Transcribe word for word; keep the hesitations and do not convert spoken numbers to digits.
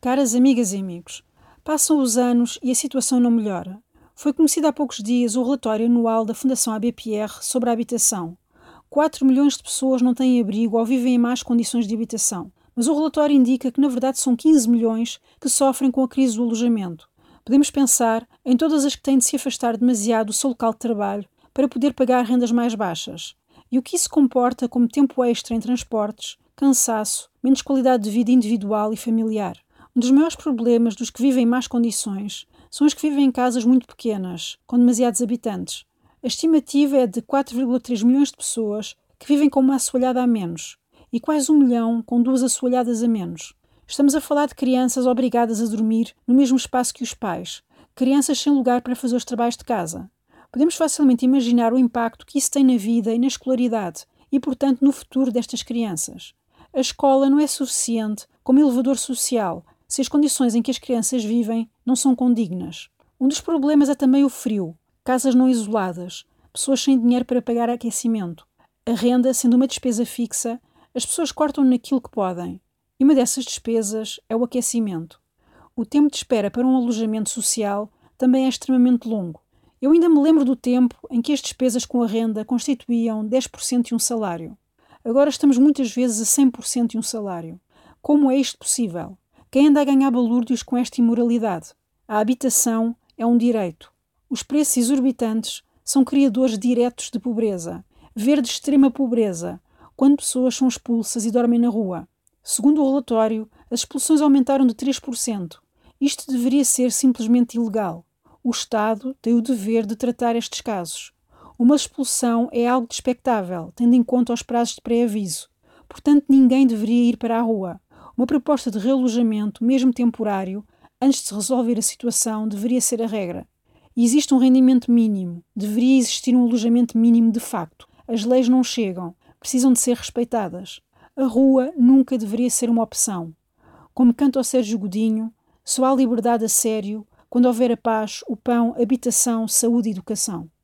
Caras amigas e amigos, passam os anos e a situação não melhora. Foi conhecido há poucos dias o relatório anual da Fundação A B P R sobre a habitação. quatro milhões de pessoas não têm abrigo ou vivem em más condições de habitação, mas o relatório indica que na verdade são quinze milhões que sofrem com a crise do alojamento. Podemos pensar em todas as que têm de se afastar demasiado do seu local de trabalho para poder pagar rendas mais baixas. E o que isso comporta como tempo extra em transportes, cansaço, menos qualidade de vida individual e familiar. Um dos maiores problemas dos que vivem em más condições são os que vivem em casas muito pequenas, com demasiados habitantes. A estimativa é de quatro vírgula três milhões de pessoas que vivem com uma assoalhada a menos e quase um milhão com duas assoalhadas a menos. Estamos a falar de crianças obrigadas a dormir no mesmo espaço que os pais, crianças sem lugar para fazer os trabalhos de casa. Podemos facilmente imaginar o impacto que isso tem na vida e na escolaridade e, portanto, no futuro destas crianças. A escola não é suficiente como elevador social se as condições em que as crianças vivem não são condignas. Um dos problemas é também o frio, casas não isoladas, pessoas sem dinheiro para pagar aquecimento. A renda, sendo uma despesa fixa, as pessoas cortam naquilo que podem. E uma dessas despesas é o aquecimento. O tempo de espera para um alojamento social também é extremamente longo. Eu ainda me lembro do tempo em que as despesas com a renda constituíam dez por cento de um salário. Agora estamos muitas vezes a cem por cento de um salário. Como é isto possível? Quem anda a ganhar balúrdios com esta imoralidade? A habitação é um direito. Os preços exorbitantes são criadores diretos de pobreza. Ver de extrema pobreza, quando pessoas são expulsas e dormem na rua. Segundo o relatório, as expulsões aumentaram de três por cento. Isto deveria ser simplesmente ilegal. O Estado tem o dever de tratar estes casos. Uma expulsão é algo despectável, tendo em conta os prazos de pré-aviso. Portanto, ninguém deveria ir para a rua. Uma proposta de realojamento, mesmo temporário, antes de se resolver a situação, deveria ser a regra. E existe um rendimento mínimo. Deveria existir um alojamento mínimo de facto. As leis não chegam. Precisam de ser respeitadas. A rua nunca deveria ser uma opção. Como canta o Sérgio Godinho, só há liberdade a sério quando houver a paz, o pão, habitação, saúde e educação.